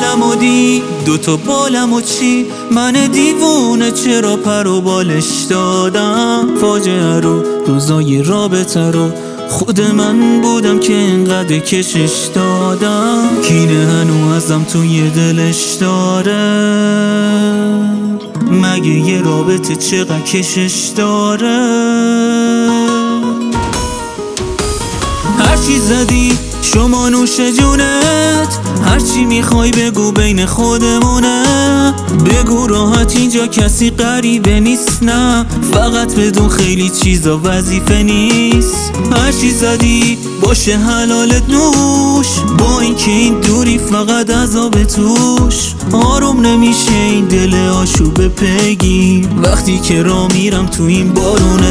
بالم و دی دوتا بالم و چی من دیوونه چرا پر و بالش دادم فاجعه رو روزای رابطه رو خود من بودم که اینقدر کشش دادم کینه هنو ازم توی دلش داره مگه یه رابطه چقدر کشش داره هرچی زدی شما نوش جونت هرچی میخوای بگو بین خودمونه بگو راحت اینجا کسی غریبه نیست نه فقط بدون خیلی چیزا وظیفه نیست هرچی زدی باشه حلالت نوش با اینکه این دوری فقط عذاب توش آروم نمیشه این دل آشوب پیگیر وقتی که راه میرم تو این بارون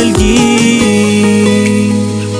دلگیر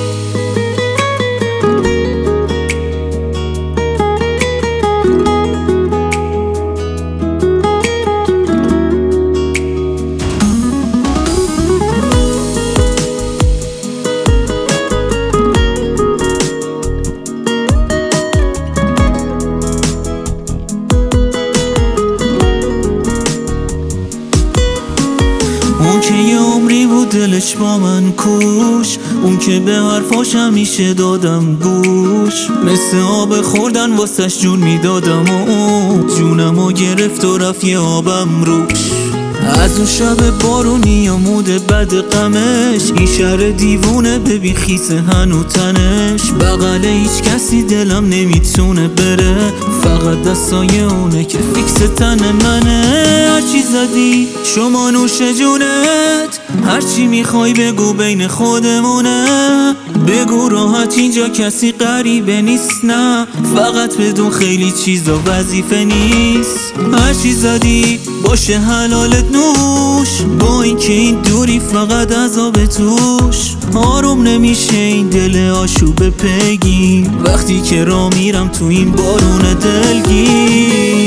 اون که یه عمری بود دلش با من کوش اون که به حرفاش همیشه دادم گوش مثل آب خوردن واسش جون میدادم و جونمو گرفت و رفت یه آبم روش از اون شب بارونی و مود بد غمش این شهر دیوونه ببین خیسه هنو تنش بغل هیچ کسی دلم نمیتونه بره فقط دستای اونه که فیکس تن منه هرچی زدی شما نوش جونت هرچی میخوای بگو بین خودمونه بگو راحت اینجا کسی غریبه نیست نه فقط بدون خیلی چیزا وظیفه نیست هرچی زدی باشه حلالت نوش با اینکه این دوری فقط عذاب توش آروم نمیشه این دل آشوب پیگیر وقتی که راه میرم تو این بارون دلگیر